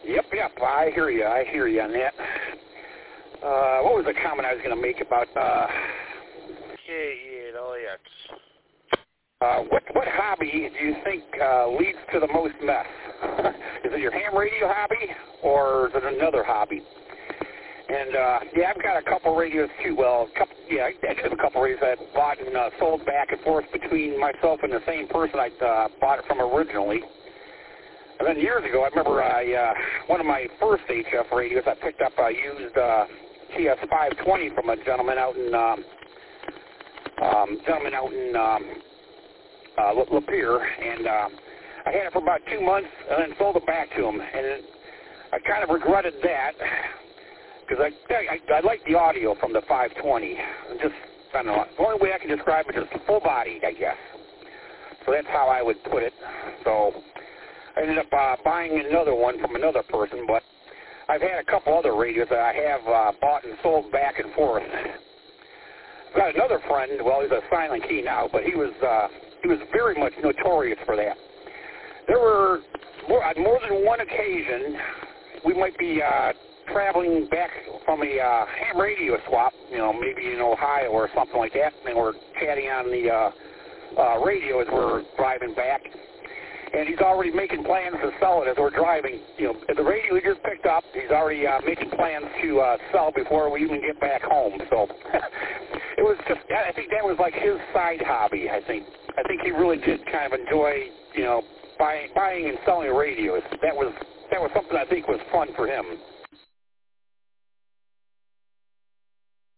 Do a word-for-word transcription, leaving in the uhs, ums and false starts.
Yep, yep, I hear you. I hear you on that. Uh, what was the comment I was going to make about, uh... K E eight L A X. Uh, what, what hobby do you think uh, leads to the most mess? Is it your ham radio hobby, or is it another hobby? And, uh, yeah, I've got a couple radios, too. Well, a couple, yeah, I do have a couple radios that I bought and uh, sold back and forth between myself and the same person I uh, bought it from originally. And then years ago, I remember I, uh, one of my first H F radios I picked up, I used uh, T S five twenty from a gentleman out in, um, um, gentleman out in, um, Uh, Lapeer, and uh, I had it for about two months and then sold it back to him. And it, I kind of regretted that because I, I I like the audio from the five twenty. Just, I don't know, the only way I can describe it is full body, I guess. So that's how I would put it. So I ended up uh, buying another one from another person, but I've had a couple other radios that I have uh, bought and sold back and forth. I've got another friend, well, he's a silent key now, but he was... Uh, He was very much notorious for that. There were, more, on more than one occasion, we might be uh, traveling back from a uh, ham radio swap, you know, maybe in Ohio or something like that, and we're chatting on the uh, uh, radio as we're driving back. And he's already making plans to sell it as we're driving. You know, the radio he just picked up, he's already uh, making plans to uh, sell before we even get back home. So it was just, I think that was like his side hobby, I think. I think he really did kind of enjoy, you know, buying, buying and selling radios. That was that was something I think was fun for him.